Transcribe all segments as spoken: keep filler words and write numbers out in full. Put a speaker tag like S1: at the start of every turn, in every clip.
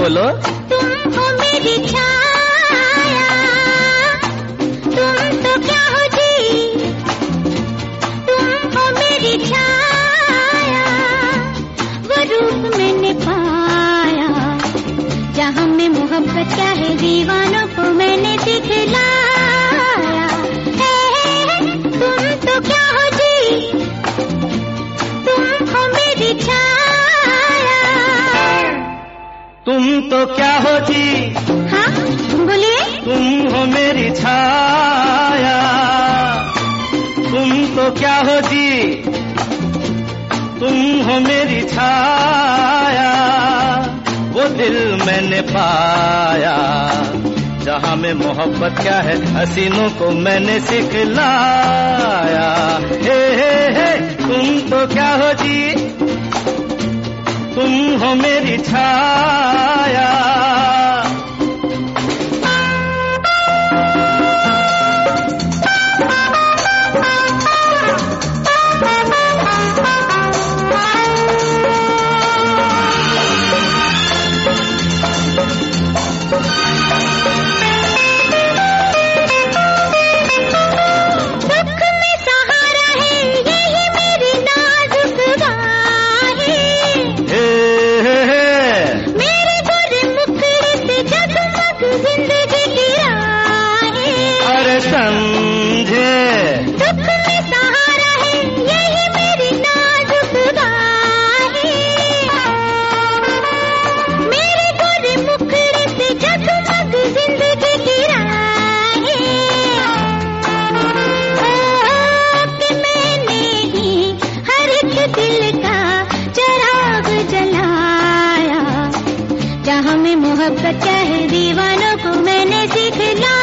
S1: बोलो।
S2: तुम हो मेरी छाया, तुम तो क्या हो जी, तुम हो मेरी छाया, वो रूप मैंने पाया जहाँ में मोहब्बत क्या है दीवानों को मैंने दिखलाया। तुम तो क्या हो जी, तुम हो मेरी छाया।
S1: तुम तो क्या हो जी,
S2: हाँ बोलिए।
S1: तुम हो मेरी छाया, तुम तो क्या हो जी, तुम हो मेरी छाया, वो दिल मैंने पाया जहाँ में मोहब्बत क्या है हसीनों को मैंने सिखलाया। हे हे हे तुम तो क्या हो जी, तुम हो मेरी छाया। समझे
S2: दुख में सहारा है यही मेरी नाजुक बाहें, मेरे गोरे मुखड़े से जगमग जिंदगी की राहें। कि मैंने ही हर एक दिल का चिराग जलाया जहाँ में मोहब्बत क्या है दीवानों को मैंने सिखलाया।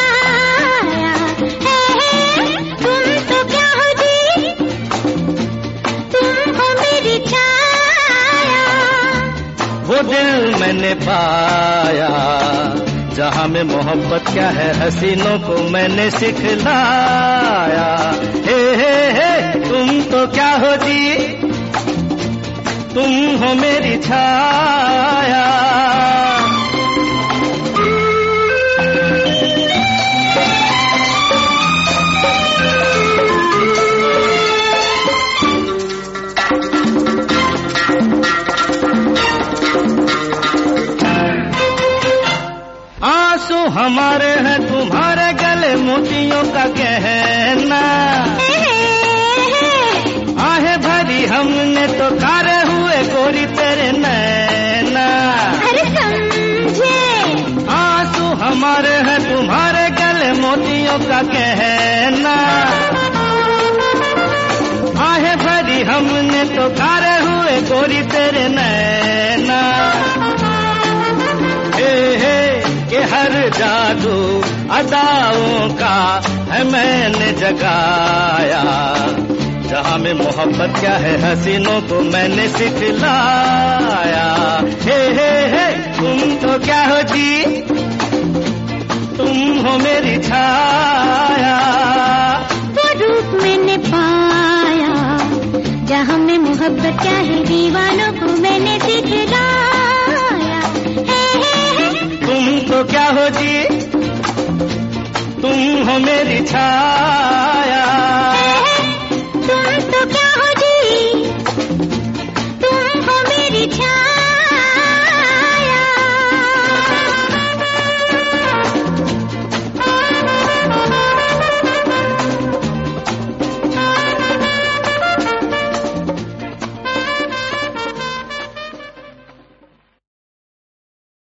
S1: वो दिल मैंने पाया जहाँ में मोहब्बत क्या है हसीनों को मैंने सिखलाया। हे हे हे तुम तो क्या हो जी, तुम हो मेरी छाया। आंसू हमारे हैं तुम्हारे गले मोतियों का गहना, आहें भरी हमने तो कारे हुए गोरी तेरे नैना।
S2: अरे समझे
S1: आंसू हमारे हैं तुम्हारे गले मोतियों का गहना, आहें भरी हमने तो कारे हुए गोरी तेरे नैना। हे हे कि हर जादू अदाओं का है मैंने जगाया जहाँ में मोहब्बत क्या है हसीनों को मैंने सिखलाया। हे हे हे तुम तो क्या हो जी, तुम हो मेरी छाया,
S2: वो रूप मैंने पाया जहाँ में मोहब्बत क्या है दीवानों को मैंने सिखलाया।
S1: तुम तो क्या हो जी, तुम हो मेरी छाया।